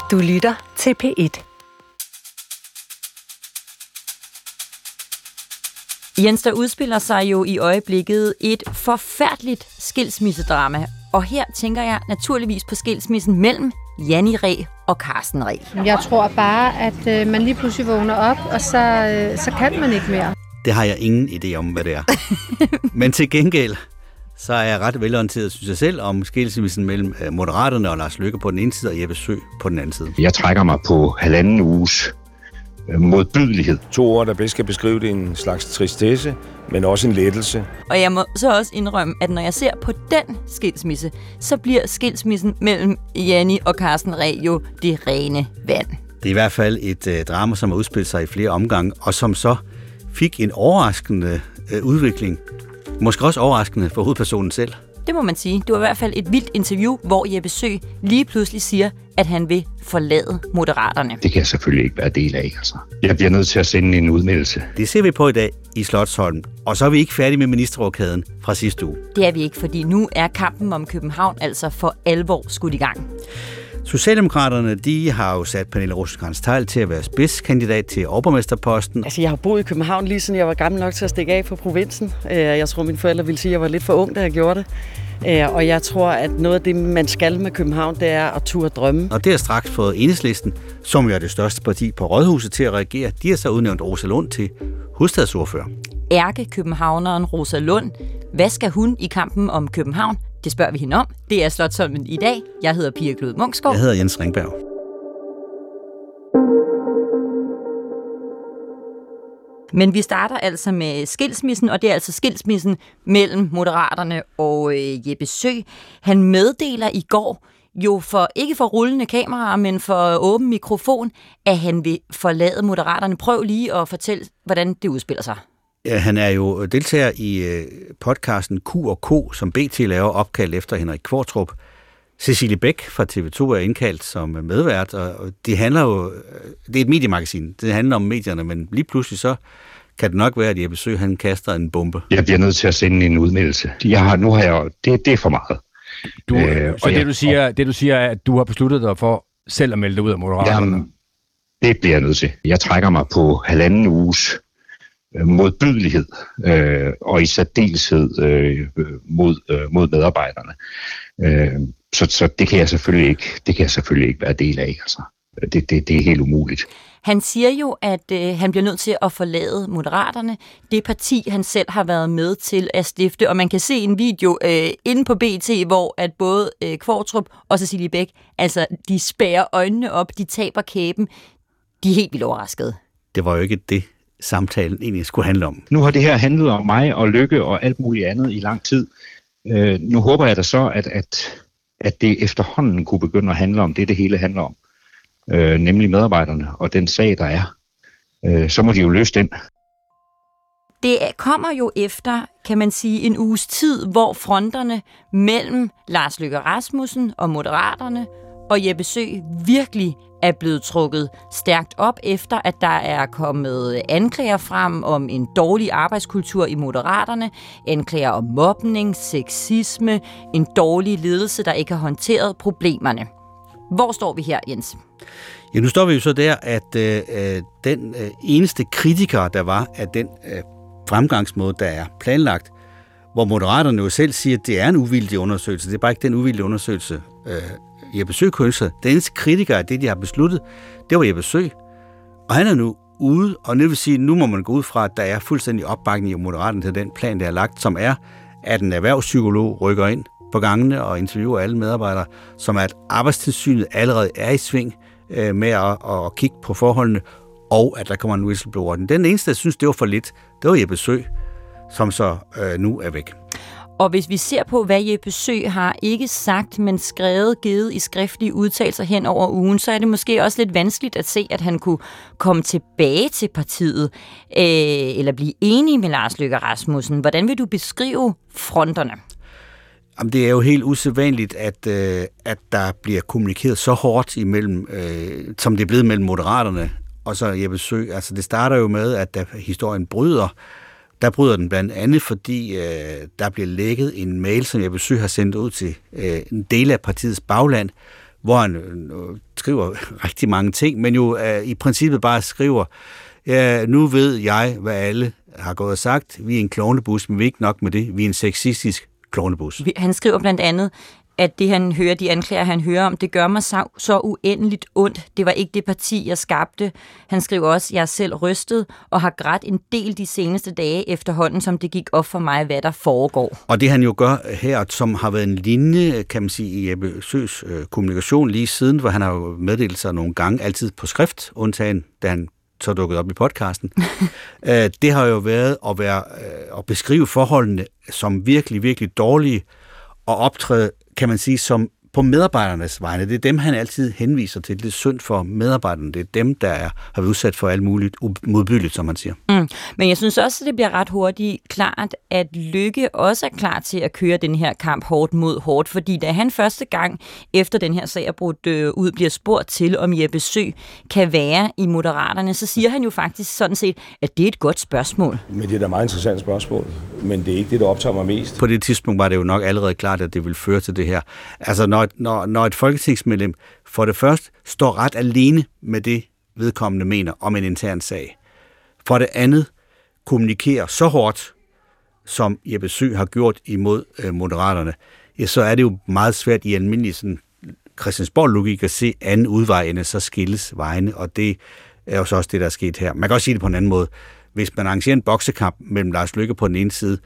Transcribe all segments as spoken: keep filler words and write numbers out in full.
Du lytter til P et. Jens, der udspiller sig jo i øjeblikket et forfærdeligt skilsmissedrama. Og her tænker jeg naturligvis på skilsmissen mellem Janni Reh og Carsten Reh. Jeg tror bare, at øh, man lige pludselig vågner op, og så, øh, så kan man ikke mere. Det har jeg ingen idé om, hvad det er. Men til gengæld, så er jeg ret velorienteret, synes jeg selv, om skilsmissen mellem Moderaterne og Lars Løkke på den ene side og Jeppe Søe på den anden side. Jeg trækker mig på halvanden uges modbydelighed. To ord, der bedst skal beskrive det, en slags tristesse, men også en lettelse. Og jeg må så også indrømme, at når jeg ser på den skilsmisse, så bliver skilsmissen mellem Janni og Carsten Reh jo det rene vand. Det er i hvert fald et øh, drama, som har udspillet sig i flere omgange, og som så fik en overraskende øh, udvikling. Måske også overraskende for hovedpersonen selv. Det må man sige. Det var i hvert fald et vildt interview, hvor Jeppe Søe lige pludselig siger, at han vil forlade Moderaterne. Det kan jeg selvfølgelig ikke være del af, altså. Jeg bliver nødt til at sende en udmeldelse. Det ser vi på i dag i Slotsholmen. Og så er vi ikke færdige med ministerrokaden fra sidste uge. Det er vi ikke, fordi nu er kampen om København altså for alvor skudt i gang. Socialdemokraterne, de har jo sat Pernille Rosenkrantz-Theil til at være spidskandidat til overborgmesterposten. Altså, jeg har boet i København lige siden jeg var gammel nok til at stikke af fra provinsen. Jeg tror, mine forældre ville sige, at jeg var lidt for ung, da jeg gjorde det. Og jeg tror, at noget af det, man skal med København, det er at turde drømme. Og det har straks fået Enhedslisten, som jo er det største parti på Rådhuset, til at reagere. De har så udnævnt Rosa Lund til hovedstadsordfører. Ærke-københavneren Rosa Lund. Hvad skal hun i kampen om København? Det spørger vi hende om. Det er Slotsholmen i dag. Jeg hedder Pia Glud Munksgaard. Jeg hedder Jens Ringberg. Men vi starter altså med skilsmissen, og det er altså skilsmissen mellem Moderaterne og øh, Jeppe Søe. Han meddeler i går, jo for ikke for rullende kameraer, men for åben mikrofon, at han vil forlade Moderaterne. Prøv lige at fortælle, hvordan det udspiller sig. Ja, han er jo deltager i øh, podcasten Q og K, som B T laver opkaldt efter Henrik Qvortrup. Cecilie Bæk fra T V to er indkaldt som medvært, og det handler jo, det er et mediemagasin, det handler om medierne, men lige pludselig så kan det nok være, at Jeppe Søe, han kaster en bombe. Jeg bliver nødt til at sende en udmeldelse. Jeg har, nu har jeg, det, det er for meget. Du, øh, så det, jeg, du siger, det du siger er, at du har besluttet dig for selv at melde dig ud af Moderaterne? Jamen, det bliver jeg nødt til. Jeg trækker mig på halvanden uges modbydelighed, øh, og i særdeleshed øh, mod, øh, mod medarbejderne. Øh, så, så det kan jeg selvfølgelig ikke, det kan jeg selvfølgelig ikke være del af. Altså. Det, det, det er helt umuligt. Han siger jo, at øh, han bliver nødt til at forlade Moderaterne, det parti, han selv har været med til at stifte. Og man kan se en video øh, inde på B T, hvor at både øh, Qvortrup og Cecilie Bæk, altså de spærrer øjnene op, de taber kæben. De er helt vildt overraskede. Det var jo ikke det, samtalen egentlig skulle handle om. Nu har det her handlet om mig og Lykke og alt muligt andet i lang tid. Øh, nu håber jeg da så, at, at, at det efterhånden kunne begynde at handle om det, det hele handler om. Øh, nemlig medarbejderne og den sag, der er. Øh, så må de jo løse den. Det kommer jo efter, kan man sige, en uges tid, hvor fronterne mellem Lars Løkke Rasmussen og Moderaterne og Jeppe Søe virkelig er blevet trukket stærkt op, efter at der er kommet anklager frem om en dårlig arbejdskultur i Moderaterne, anklager om mobning, sexisme, en dårlig ledelse, der ikke har håndteret problemerne. Hvor står vi her, Jens? Ja, nu står vi jo så der, at øh, den øh, eneste kritiker, der var af den øh, fremgangsmåde, der er planlagt, hvor Moderaterne jo selv siger, at det er en uvildig undersøgelse. Det er bare ikke den uvildige undersøgelse, øh, Jeppe Søe kønser. Den eneste kritiker af det, de har besluttet, det var Jeppe Søe. Og han er nu ude, og det vil sige, at nu må man gå ud fra, at der er fuldstændig opbakning i Moderaterne til den plan, der er lagt, som er, at en erhvervspsykolog rykker ind på gangene og interviewer alle medarbejdere, som at Arbejdstilsynet allerede er i sving øh, med at, at kigge på forholdene, og at der kommer en whistleblower. Den eneste, der synes, det var for lidt, det var Jeppe Søe, som så øh, nu er væk. Og hvis vi ser på, hvad Jeppe Søe har ikke sagt, men skrevet, givet i skriftlige udtalelser hen over ugen, så er det måske også lidt vanskeligt at se, at han kunne komme tilbage til partiet, øh, eller blive enig med Lars Løkke Rasmussen. Hvordan vil du beskrive fronterne? Jamen, det er jo helt usædvanligt, at, øh, at der bliver kommunikeret så hårdt imellem, øh, som det er blevet mellem Moderaterne og så Jeppe Søe. Altså, det starter jo med, at da historien bryder, der bryder den blandt andet, fordi øh, der bliver lækket en mail, som Jeppe Søe har sendt ud til øh, en del af partiets bagland, hvor han øh, skriver rigtig mange ting, men jo øh, i princippet bare skriver, ja, nu ved jeg, hvad alle har gået og sagt. Vi er en klovnebus, men vi er ikke nok med det. Vi er en sexistisk klovnebus. Han skriver blandt andet, at det, han hører, de anklager, han hører om, det gør mig så, så uendeligt ondt. Det var ikke det parti, jeg skabte. Han skriver også, jeg er selv rystet og har grædt en del de seneste dage efterhånden, som det gik op for mig, hvad der foregår. Og det han jo gør her, som har været en linje, kan man sige, i Jeppe Søes øh, kommunikation lige siden, hvor han har jo meddelt sig nogle gange, altid på skrift, undtagen da han så dukket op i podcasten. øh, det har jo været at, være, øh, at beskrive forholdene som virkelig, virkelig dårlige, og optræde, kan man sige, som på medarbejdernes vegne. Det er dem, han altid henviser til. Det er synd for medarbejderne. Det er dem, der er, har været udsat for alt muligt modbydeligt, som man siger. Mm. Men jeg synes også, at det bliver ret hurtigt klart, at Løkke også er klar til at køre den her kamp hårdt mod hårdt, fordi da han første gang efter den her sag er brudt øh, ud, bliver spurgt til, om Jeppe Søe kan være i Moderaterne, så siger han jo faktisk sådan set, at det er et godt spørgsmål. Men det er da meget interessant spørgsmål, men det er ikke det, der optager mig mest. På det tidspunkt var det jo nok allerede klart, at det ville føre til det her. Altså, når Når, når et folketingsmedlem for det første står ret alene med det, vedkommende mener om en intern sag, for det andet kommunikerer så hårdt, som Jeppe Søe har gjort imod øh, Moderaterne, ja, så er det jo meget svært i almindelig sådan, Christiansborg-logik at se anden udvej, end at så skilles vejene, og det er jo så også det, der er sket her. Man kan også sige det på en anden måde. Hvis man arrangerer en boksekamp mellem Lars Løkke på den ene side,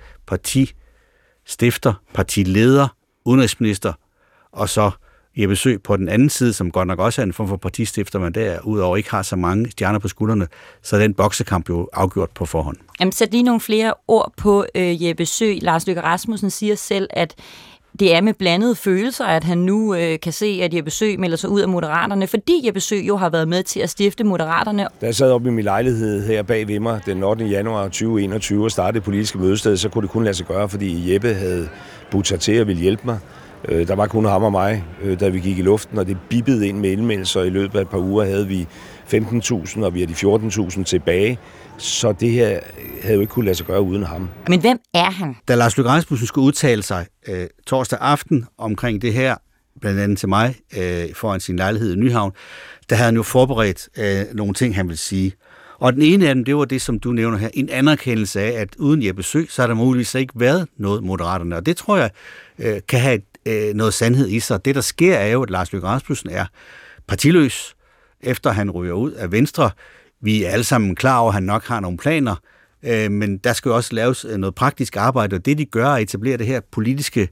partistifter, partileder, udenrigsminister, og så Jeppe Søe på den anden side, som godt nok også er en form for partistifter, men derudover ikke har så mange stjerner på skuldrene, så er den boksekamp jo afgjort på forhånd. Jamen, sæt lige nogle flere ord på øh, Jeppe Søe. Lars Løkke Rasmussen siger selv, at det er med blandede følelser, at han nu øh, kan se, at Jeppe Søe melder sig ud af Moderaterne, fordi Jeppe Søe jo har været med til at stifte Moderaterne. Da jeg sad oppe i min lejlighed her bag ved mig den ottende januar tyve enogtyve og startede det politiske mødested, så kunne det kun lade sig gøre, fordi Jeppe havde budt sig til at ville hjælpe mig. Der var kun ham og mig, da vi gik i luften, og det bippede ind med indmeldelser. I løbet af et par uger havde vi femten tusind, og vi har de fjorten tusind tilbage. Så det her havde jo ikke kunne lade sig gøre uden ham. Men hvem er han? Da Lars Løkke Rasmussen skulle udtale sig øh, torsdag aften omkring det her, blandt andet til mig, øh, foran sin lejlighed i Nyhavn, der havde han jo forberedt øh, nogle ting, han ville sige. Og den ene af dem, det var det, som du nævner her, en anerkendelse af, at uden Jeppe Søe, så har der muligvis ikke været noget Moderaterne. Og det tror jeg øh, kan have et noget sandhed i sig. Det, der sker, er jo, at Lars Løkke Rasmussen er partiløs, efter han ryger ud af Venstre. Vi er alle sammen klar over, at han nok har nogle planer, men der skal jo også laves noget praktisk arbejde, og det, de gør, er at etablere det her politiske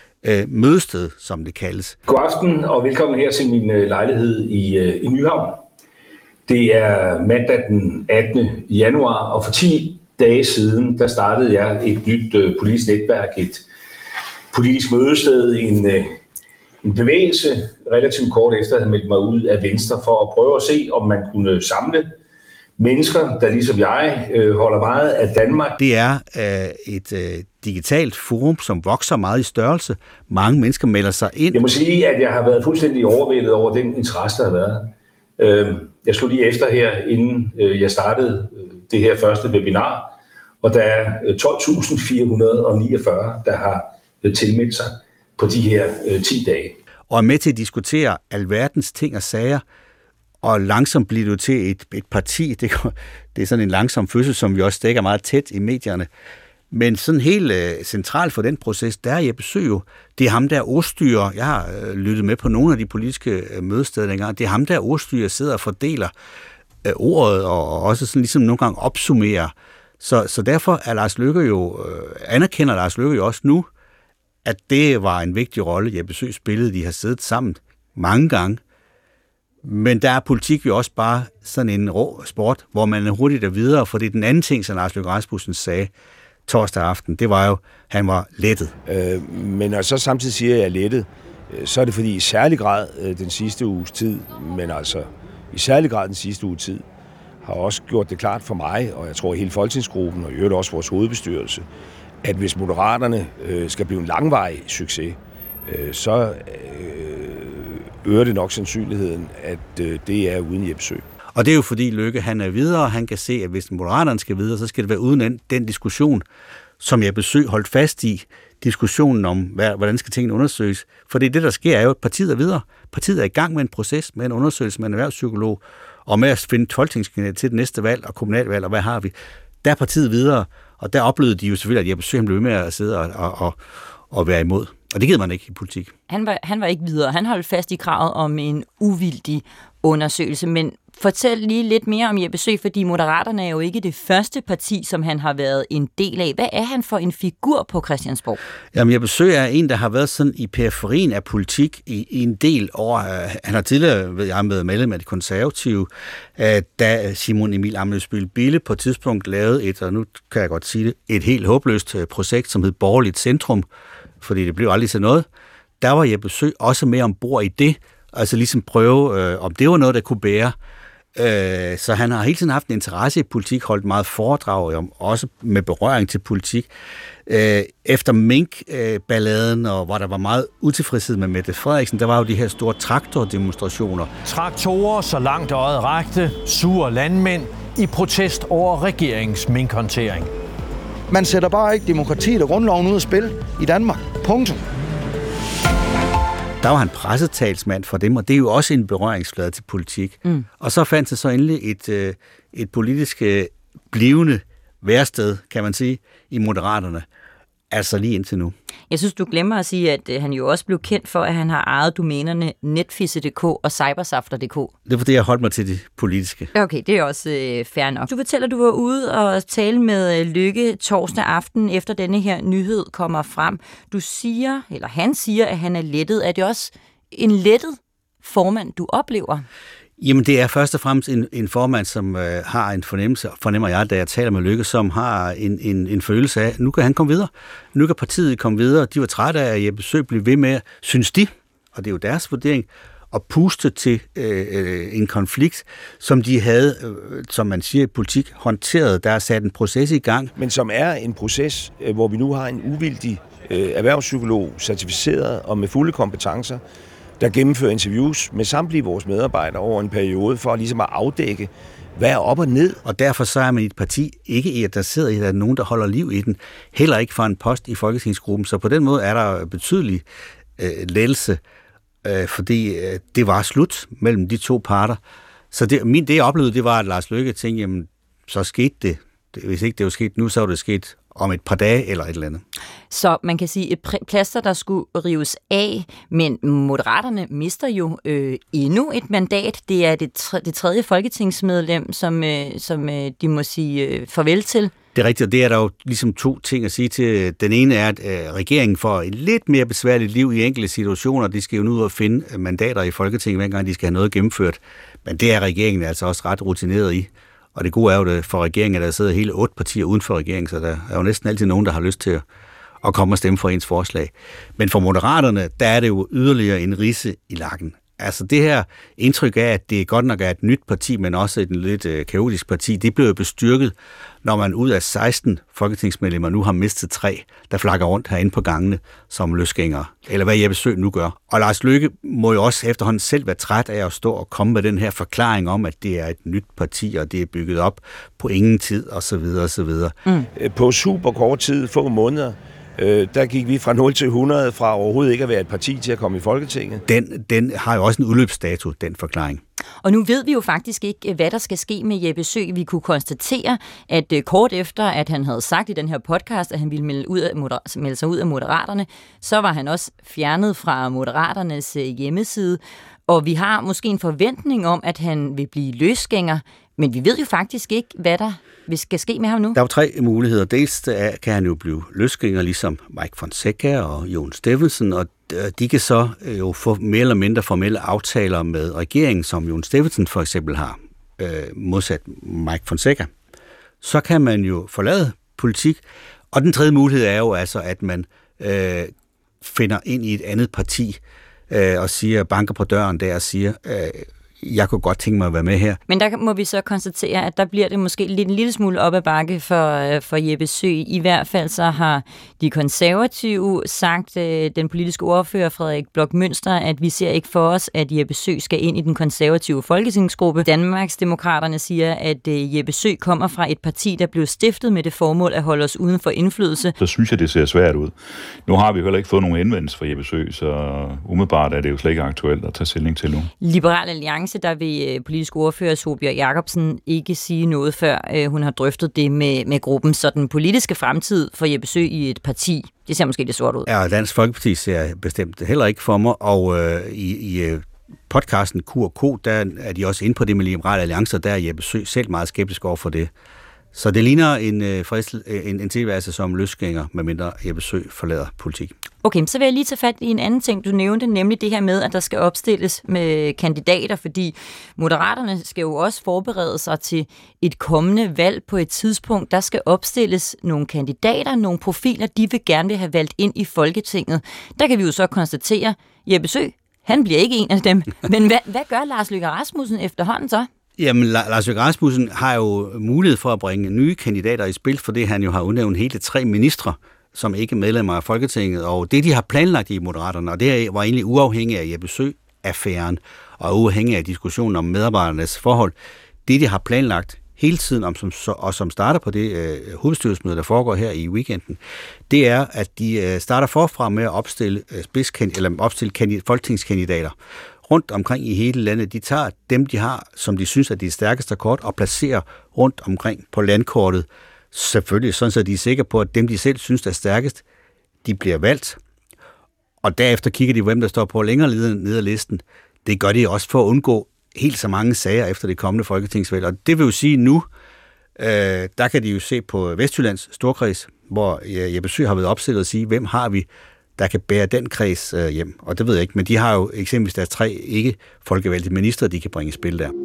mødested, som det kaldes. God aften, og velkommen her til min lejlighed i, i Nyhavn. Det er mandag den attende januar, og for ti dage siden, der startede jeg et nyt politisk netværk, et politisk mødested, en, en bevægelse, relativt kort efter at have meldt mig ud af Venstre, for at prøve at se, om man kunne samle mennesker, der ligesom jeg øh, holder meget af Danmark. Det er øh, et øh, digitalt forum, som vokser meget i størrelse. Mange mennesker melder sig ind. Jeg må sige, at jeg har været fuldstændig overvældet over den interesse, der har været. Øh, jeg slog lige efter her, inden øh, jeg startede det her første webinar, og der er tolv tusind fire hundrede og niogfyrre, der har tilmeldt sig på de her øh, ti dage. Og er med til at diskutere alverdens ting og sager, og langsomt bliver det til et, et parti. Det, det er sådan en langsom fødsel, som vi også dækker meget tæt i medierne. Men sådan helt øh, centralt for den proces, der er Jeppe Søe jo. Det er ham, der ordstyrer. Jeg har øh, lyttet med på nogle af de politiske øh, mødesteder dengang. Det er ham, der ordstyrer, sidder og fordeler øh, ordet, og også sådan ligesom nogle gange opsummerer. Så, så derfor er Lars Løkke jo, øh, anerkender Lars Løkke jo også nu, at det var en vigtig rolle, Jeppe Søe spillede. De har siddet sammen mange gange. Men der er politik jo også bare sådan en rå sport, hvor man er hurtigt er videre, for det er den anden ting, som Lars Løkke Rasmussen sagde torsdag aften, det var jo, at han var lettet. Øh, men når så samtidig siger, at jeg er lettet, så er det fordi i særlig grad den sidste uges tid, men altså i særlig grad den sidste uges tid, har også gjort det klart for mig, og jeg tror hele folketingsgruppen, og i øvrigt også vores hovedbestyrelse, at hvis Moderaterne øh, skal blive en langvarig succes, øh, så øh, øger det nok sandsynligheden, at øh, det er uden Jeppe Søe. Og det er jo fordi Løkke, han er videre, og han kan se, at hvis Moderaterne skal videre, så skal det være uden den diskussion, som jeg besøg holdt fast i diskussionen om, hvordan skal tingene undersøges. For det er det, der sker, er jo, at partiet er videre. Partiet er i gang med en proces, med en undersøgelse med en erhvervspsykolog, og med at finde folketingskandidat til det næste valg og kommunalvalg, og hvad har vi? Der er partiet videre, og der oplevede de jo selvfølgelig, at jeg besøgte ham blev med at sidde og, og, og være imod. Og det gider man ikke i politik. Han var, han var ikke videre. Han holdt fast i kravet om en uvildig undersøgelse. Men fortæl lige lidt mere om Jeppe Søe, fordi Moderaterne er jo ikke det første parti, som han har været en del af. Hvad er han for en figur på Christiansborg? Jamen, Jeppe Søe er en, der har været sådan i periferien af politik i, i en del år. Han har tidligere ved jeg, været medlem af de konservative, da Simon Emil Ammitzbøll-Bille på et tidspunkt lavede et, og nu kan jeg godt sige det, et helt håbløst projekt, som hed Borgerligt Centrum, fordi det blev aldrig til noget. Der var Jeppe Søe også med ombord i det, altså ligesom prøve, øh, om det var noget, der kunne bære. Øh, så han har hele tiden haft en interesse i politik, holdt meget foredrag om, også med berøring til politik. Øh, efter Mink-balladen, og hvor der var meget utilfredshed med Mette Frederiksen, der var jo de her store traktordemonstrationer. Traktorer, så langt øjet rakte, sure landmænd i protest over regeringens minkhåndtering. Man sætter bare ikke demokratiet og grundloven ud af spil i Danmark. Punktum. Der var han pressetalsmand for dem, og det er jo også en berøringsflade til politik. Mm. Og så fandt det så endelig et, et politisk blivende værsted, kan man sige, i Moderaterne. Altså lige indtil nu. Jeg synes, du glemmer at sige, at han jo også blev kendt for, at han har ejet domænerne netfisse punktum d k og cybersafter punktum d k. Det er fordi, jeg holdt mig til det politiske. Okay, det er også øh, fair nok. Du fortæller, at du var ude og tale med Løkke torsdag aften, efter denne her nyhed kommer frem. Du siger, eller han siger, at han er lettet. Er det også en lettet formand, du oplever? Jamen, det er først og fremmest en, en formand, som øh, har en fornemmelse, fornemmer jeg, da jeg taler med Løkke, som har en, en, en følelse af, at nu kan han komme videre. Nu kan partiet komme videre. De var trætte af, at Jeppe Søe blev ved med, synes de, og det er jo deres vurdering, at puste til øh, en konflikt, som de havde, øh, som man siger i politik, håndteret. Der er sat en proces i gang. Men som er en proces, øh, hvor vi nu har en uvildig øh, erhvervspsykolog, certificeret og med fulde kompetencer, der gennemfører interviews med samtlige vores medarbejdere over en periode, for ligesom at afdække, hvad er op og ned. Og derfor så er man i et parti ikke i, at der sidder i, at der er nogen, der holder liv i den. Heller ikke for en post i Folketingsgruppen. Så på den måde er der betydelig øh, lettelse, øh, fordi øh, det var slut mellem de to parter. Så det, min, det jeg oplevede, det var, at Lars Løkke tænkte, jamen, så skete det. Hvis ikke det var sket nu, så var det sket om et par dage eller et eller andet. Så man kan sige et plaster, der skulle rives af, men Moderaterne mister jo øh, endnu et mandat. Det er det, tre, det tredje folketingsmedlem, som, øh, som øh, de må sige øh, farvel til. Det er rigtigt, og det er der jo ligesom to ting at sige til. Den ene er, at øh, regeringen får et lidt mere besværligt liv i enkelte situationer. De skal jo nu ud og finde mandater i Folketinget, hver gang de skal have noget gennemført. Men det er regeringen altså også ret rutineret i. Og det gode er jo det for regeringen, at der sidder hele otte partier uden for regeringen, så der er jo næsten altid nogen, der har lyst til at, at komme og stemme for ens forslag. Men for Moderaterne, der er det jo yderligere en ridse i lakken. Altså det her indtryk af, at det godt nok er et nyt parti, men også et lidt øh, kaotisk parti, det blev jo bestyrket, når man ud af seksten folketingsmedlemmer nu har mistet tre, der flakker rundt herinde på gangene som løsgængere. Eller hvad Jeppe Søe nu gør. Og Lars Løkke må jo også efterhånden selv være træt af at stå og komme med den her forklaring om, at det er et nyt parti, og det er bygget op på ingen tid, osv. osv. Mm. På super kort tid, få måneder, der gik vi fra nul til hundrede, fra overhovedet ikke at være et parti til at komme i Folketinget. Den, den har jo også en udløbsdato, den forklaring. Og nu ved vi jo faktisk ikke, hvad der skal ske med Jeppe Søe. Vi kunne konstatere, at kort efter, at han havde sagt i den her podcast, at han ville melde, ud af moder- melde sig ud af Moderaterne, så var han også fjernet fra Moderaternes hjemmeside. Og vi har måske en forventning om, at han vil blive løsgænger, men vi ved jo faktisk ikke, hvad der skal ske med ham nu. Der er jo tre muligheder. Dels kan han jo blive løsgænger, ligesom Mike Fonseca og Jon Steffensen, og de kan så jo få mere eller mindre formelle aftaler med regeringen, som Jon Steffensen for eksempel har, modsat Mike Fonseca. Så kan man jo forlade politik, og den tredje mulighed er jo altså, at man øh, finder ind i et andet parti øh, og siger, banker på døren der og siger, øh, jeg kunne godt tænke mig at være med her. Men der må vi så konstatere, at der bliver det måske lidt en lille smule op ad bakke for, for Jeppe Søe. I hvert fald så har de konservative sagt, øh, den politiske ordfører Frederik Bloch Münster, at vi ser ikke for os, at Jeppe Søe skal ind i den konservative folketingsgruppe. Danmarksdemokraterne siger, at øh, Jeppe Søe kommer fra et parti, der blev stiftet med det formål at holde os uden for indflydelse. Så synes jeg, det ser svært ud. Nu har vi heller ikke fået nogen indvendelse fra Jeppe Søe, så umiddelbart er det jo slet ikke aktuelt at tage stilling til nu. Liberal Alliance, der vil politisk ordfører Sólbjørg Jacobsen ikke sige noget, før øh, hun har drøftet det med, med gruppen. Så den politiske fremtid for Jeppe Søe i et parti, det ser måske lidt sort ud. Ja, Dansk Folkeparti ser bestemt heller ikke for mig, og øh, i, i podcasten Q og K, der er de også inde på det med Liberal Alliance, og der er Jeppe Søe selv meget skeptisk over for det. Så det ligner en, øh, frist, en, en tilværelse som løsgænger, medmindre Jeppe Søe forlader politik. Okay, så vil jeg lige tage fat i en anden ting, du nævnte, nemlig det her med, at der skal opstilles med kandidater, fordi Moderaterne skal jo også forberede sig til et kommende valg på et tidspunkt. Der skal opstilles nogle kandidater, nogle profiler, de vil gerne vil have valgt ind i Folketinget. Der kan vi jo så konstatere, Jeppe Søe, han bliver ikke en af dem. Men hvad, hvad gør Lars Løkke Rasmussen efterhånden så? Jamen, Lars Løkke Rasmussen har jo mulighed for at bringe nye kandidater i spil, fordi han jo har udnævnt hele tre ministre, som ikke er medlemmer af Folketinget, og det, de har planlagt i Moderaterne, og det var egentlig uafhængigt af Jeppe Søe-affæren, og uafhængigt af diskussionen om medarbejdernes forhold. Det, de har planlagt hele tiden, om, som, og som starter på det øh, hovedstyrelsesmøde, der foregår her i weekenden, det er, at de øh, starter forfra med at opstille, øh, spidskand- eller opstille kandid- folketingskandidater rundt omkring i hele landet. De tager dem, de har, som de synes er de stærkeste kort, og placerer rundt omkring på landkortet. Selvfølgelig, sådan så de er sikre på, at dem, de selv synes er stærkest, de bliver valgt. Og derefter kigger de, hvem der står på længere nede af listen. Det gør de også for at undgå helt så mange sager efter det kommende folketingsvalg. Og det vil jo sige nu, øh, der kan de jo se på Vestjyllands storkreds, hvor Jeppe Søe har været opstillet og sige, hvem har vi, der kan bære den kreds øh, hjem. Og det ved jeg ikke, men de har jo eksempelvis deres tre ikke folkevalgte ministre, de kan bringe i spil der.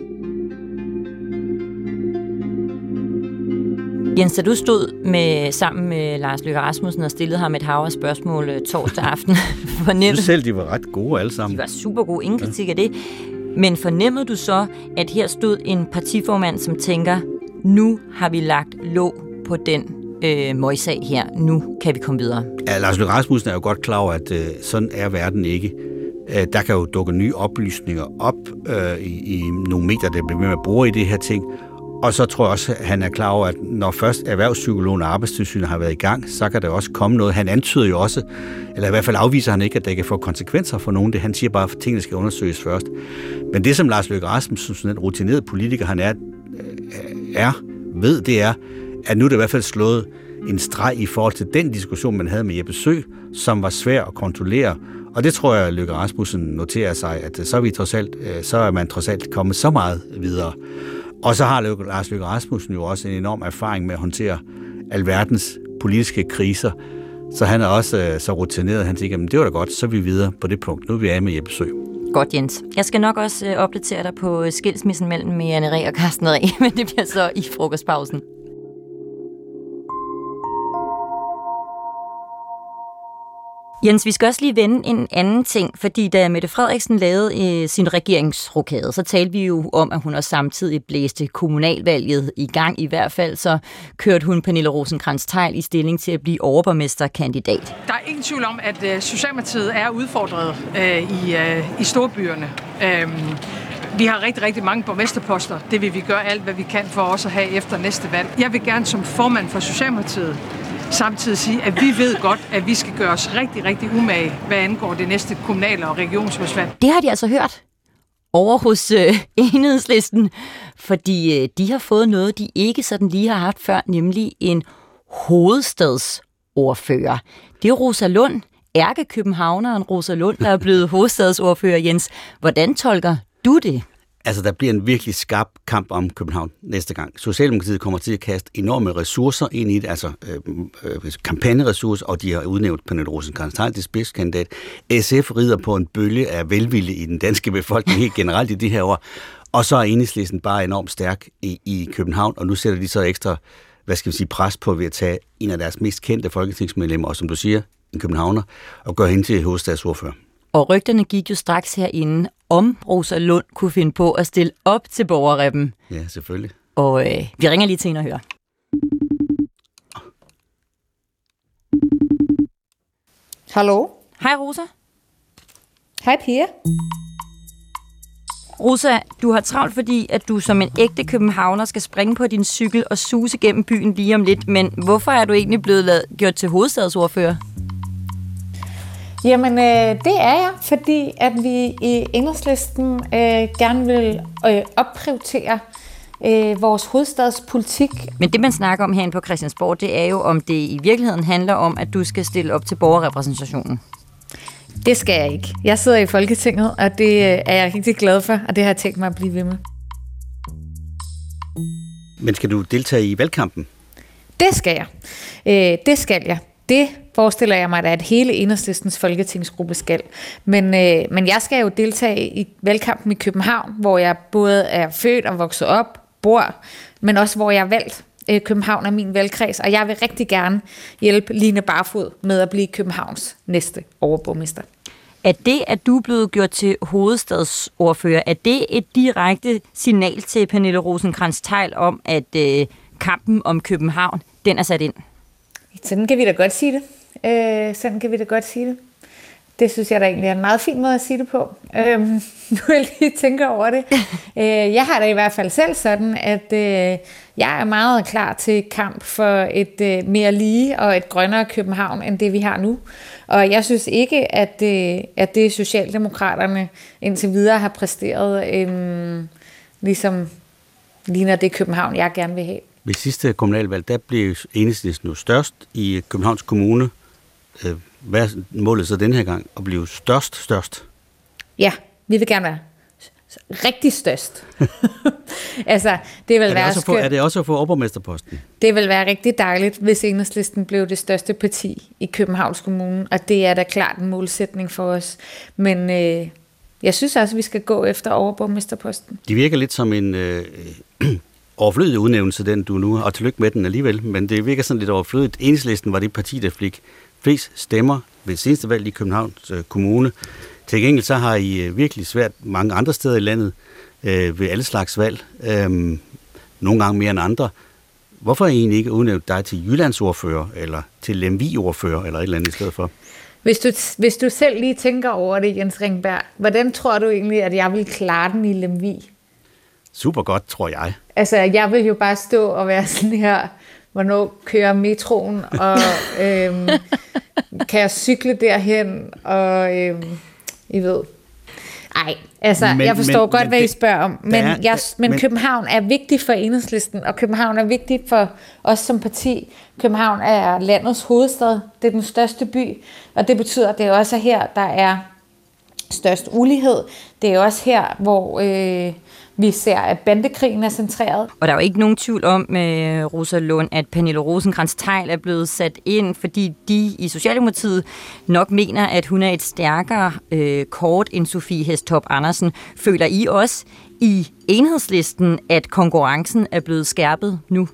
Jens, da du stod med, sammen med Lars Løkke Rasmussen og stillede ham et hav af spørgsmål torsdag aften, fornemmede... Du selv, de var ret gode alle sammen. De var super gode, ingen kritik af det. Men fornemmede du så, at her stod en partiformand, som tænker, nu har vi lagt låg på den øh, møjsag her, nu kan vi komme videre? Ja, Lars Løkke Rasmussen er jo godt klar over, at øh, sådan er verden ikke. Øh, der kan jo dukke nye oplysninger op øh, i, i nogle medier, der bliver med at bruge i det her ting. Og så tror jeg også, at han er klar over, at når først erhvervspsykologen og arbejdstilsynet har været i gang, så kan der også komme noget. Han antyder jo også, eller i hvert fald afviser han ikke, at det kan få konsekvenser for nogen. Det han siger bare, at tingene skal undersøges først. Men det, som Lars Løkke Rasmussen, sådan en rutineret politiker, han er, er, ved, det er, at nu er det i hvert fald slået en streg i forhold til den diskussion, man havde med Jeppe Søe, som var svær at kontrollere. Og det tror jeg, at Løkke Rasmussen noterer sig, at så er, vi trods alt, så er man trods alt kommet så meget videre. Og så har Lars Løkke Rasmussen jo også en enorm erfaring med at håndtere alverdens politiske kriser. Så han er også så rutineret, han tænker, men det var da godt, så er vi videre på det punkt. Nu er vi af med Jeppe Søe. Godt, Jens. Jeg skal nok også opdatere dig på skilsmissen mellem Anne Reh og Carsten Reh, men det bliver så i frokostpausen. Jens, vi skal også lige vende en anden ting, fordi da Mette Frederiksen lavede øh, sin regeringsrokade, så talte vi jo om, at hun også samtidig blæste kommunalvalget i gang. I hvert fald så kørte hun Pernille Rosenkrantz-Theil i stilling til at blive overborgmesterkandidat. Der er ingen tvivl om, at øh, Socialdemokratiet er udfordret øh, i, øh, i storbyerne. Øh, Vi har rigtig, rigtig mange borgmesterposter. Det vil vi gøre alt, hvad vi kan for også at have efter næste valg. Jeg vil gerne som formand for Socialdemokratiet samtidig sige, at vi ved godt, at vi skal gøre os rigtig, rigtig umage, hvad angår det næste kommunale og regionsrådsvalg. Det har de altså hørt over hos øh, Enhedslisten, fordi øh, de har fået noget, de ikke sådan lige har haft før, nemlig en hovedstadsordfører. Det er Rosa Lund, ærkekøbenhavneren Rosa Lund, der er blevet hovedstadsordfører. Jens, hvordan tolker du det? Altså, der bliver en virkelig skarp kamp om København næste gang. Socialdemokratiet kommer til at kaste enorme ressourcer ind i det, altså øh, øh, kampagneressourcer, og de har udnævnt Pernille Rosenkrantz-Theil til spidskandidat. S F rider på en bølge af velvilje i den danske befolkning helt generelt i de her år, og så er Enhedslisten bare enormt stærk i, i København, og nu sætter de så ekstra, hvad skal vi sige, pres på ved at tage en af deres mest kendte folketingsmedlemmer, og som du siger, en københavner, og gøre hende til hovedstadsordfører. Og rygterne gik jo straks herinde, om Rosa Lund kunne finde på at stille op til borgerreppen. Ja, selvfølgelig. Og øh, vi ringer lige til hende og hører. Hallo? Hej Rosa. Hej Pia. Rosa, du har travlt, fordi at du som en ægte københavner skal springe på din cykel og suse gennem byen lige om lidt. Men hvorfor er du egentlig blevet lavet, gjort til hovedstadsordfører? Jamen, øh, det er jeg, fordi at vi i Enhedslisten øh, gerne vil øh, opprioritere øh, vores hovedstadspolitik. Men det, man snakker om herinde på Christiansborg, det er jo, om det i virkeligheden handler om, at du skal stille op til borgerrepræsentationen. Det skal jeg ikke. Jeg sidder i Folketinget, og det er jeg rigtig glad for, og det har jeg tænkt mig at blive ved med. Men skal du deltage i valgkampen? Det skal jeg. Øh, det skal jeg. Det forestiller jeg mig, at hele Enhedslistens folketingsgruppe skal. Men, øh, men jeg skal jo deltage i valgkampen i København, hvor jeg både er født og vokset op, bor, men også hvor jeg er valgt. Øh, København er min valgkreds, og jeg vil rigtig gerne hjælpe Line Barfod med at blive Københavns næste overborgmester. Er det, at du er blevet gjort til hovedstadsordfører, er det et direkte signal til Pernille Rosenkrantz-Theil om, at øh, kampen om København, den er sat ind? Sådan kan vi da godt sige det. Øh, sådan kan vi da godt sige det. Det synes jeg da egentlig er en meget fin måde at sige det på. Øhm, nu vil jeg lige tænke over det. øh, jeg har da i hvert fald selv sådan, at øh, jeg er meget klar til kamp for et øh, mere lige og et grønnere København, end det vi har nu. Og jeg synes ikke, at, øh, at det Socialdemokraterne indtil videre har præsteret, øh, ligesom ligner det København, jeg gerne vil have. Ved sidste kommunalvalg, der blev Enhedslisten nu størst i Københavns Kommune. Hvad er målet så den her gang? At blive størst, størst? Ja, vi vil gerne være rigtig størst. altså, det vil er, være det få, er det også at få overborgmesterposten? Det vil være rigtig dejligt, hvis Enhedslisten blev det største parti i Københavns Kommune, og det er da klart en målsætning for os. Men øh, jeg synes også, at vi skal gå efter overborgmesterposten. De virker lidt som en øh, overflødig udnævnelse, den du nu har, og tillykke med den alligevel, men det virker sådan lidt overflødigt. Enhedslisten var det parti, der fik flest stemmer ved seneste valg i Københavns øh, Kommune. Til gengæld så har I øh, virkelig svært mange andre steder i landet øh, ved alle slags valg. Øh, nogle gange mere end andre. Hvorfor har I egentlig ikke udnævnt dig til Jyllandsordfører, eller til Lemvig-ordfører, eller et eller andet i stedet for? Hvis du, hvis du selv lige tænker over det, Jens Ringberg, hvordan tror du egentlig, at jeg vil klare den i Lemvig? Super godt, tror jeg. Altså, jeg vil jo bare stå og være sådan her, hvornår kører metroen, og øhm, kan jeg cykle derhen, og øhm, I ved. Ej, altså, men, jeg forstår men, godt, men, hvad I spørger om, men, er, jeg, men, men København er vigtig for Enhedslisten, og København er vigtig for os som parti. København er landets hovedstad, det er den største by, og det betyder, at det også er her, der er størst ulighed. Det er også her, hvor øh, vi ser, at bandekrigen er centreret. Og der er jo ikke nogen tvivl om, med Rosa Lund, at Pernille Rosenkrantz-Theil er blevet sat ind, fordi de i Socialdemokratiet nok mener, at hun er et stærkere øh, kort end Sofie Hæstorp Andersen. Føler I også i Enhedslisten, at konkurrencen er blevet skærpet nu?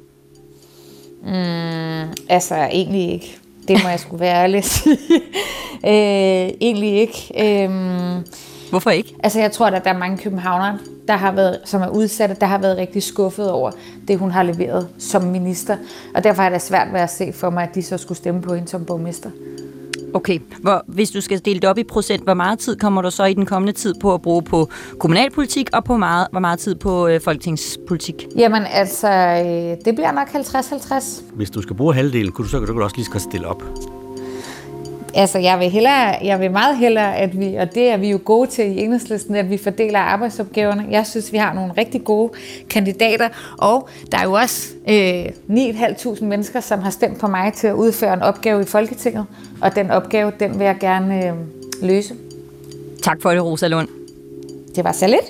Mm, altså, egentlig ikke. Det må jeg sgu være ærlig at sige. øh, egentlig ikke. Øhm, Hvorfor ikke? Altså, jeg tror, at der er mange københavnere, der har været, som er udsatte, der har været rigtig skuffet over det, hun har leveret som minister. Og derfor er det svært ved at se for mig, at de så skulle stemme på hende som borgmester. Okay, hvor, hvis du skal dele det op i procent, hvor meget tid kommer du så i den kommende tid på at bruge på kommunalpolitik, og på meget, hvor meget tid på øh, folketingspolitik? Jamen altså, øh, det bliver nok halvtreds halvtreds. Hvis du skal bruge halvdelen, kunne du så kan du også lige skal stille op. Altså, jeg vil, hellere, jeg vil meget hellere, at vi, og det er vi jo gode til i Enhedslisten, at vi fordeler arbejdsopgaverne. Jeg synes, vi har nogle rigtig gode kandidater, og der er jo også øh, ni tusind fem hundrede mennesker, som har stemt på mig til at udføre en opgave i Folketinget, og den opgave, den vil jeg gerne øh, løse. Tak for det, Rosa Lund. Det var så lidt.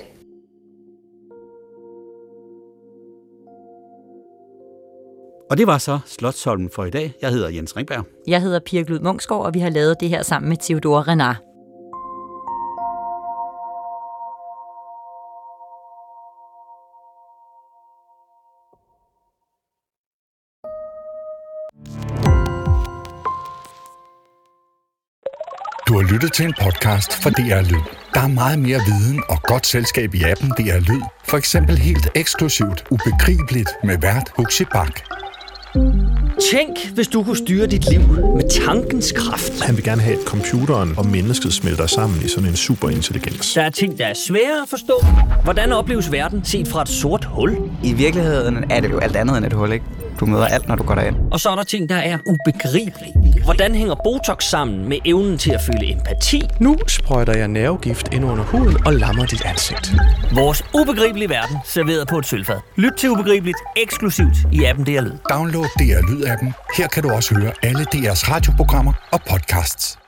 Og det var så Slotsholmen for i dag. Jeg hedder Jens Ringberg. Jeg hedder Pia Glud Munksgaard, og vi har lavet det her sammen med Theodora Renard. Du har har lyttet til en podcast fra D R Lyd. Der er meget mere viden og godt selskab i appen D R Lyd. For eksempel helt eksklusivt Ubegribeligt med vært Huxi Bach. Tænk, hvis du kunne styre dit liv med tankens kraft. Han vil gerne have, at computeren og mennesket smelter sammen i sådan en superintelligens. Der er ting, der er svære at forstå. Hvordan opleves verden set fra et sort hul? I virkeligheden er det jo alt andet end et hul, ikke? Du møder alt, når du går derind. Og så er der ting, der er ubegribelige. Hvordan hænger Botox sammen med evnen til at føle empati? Nu sprøjter jeg nervegift ind under huden og lammer dit ansigt. Vores ubegribelige verden, serveret på et sølvfad. Lyt til Ubegribeligt, eksklusivt i appen D R Lyd. Download D R Lyd-appen. Her kan du også høre alle D R's radioprogrammer og podcasts.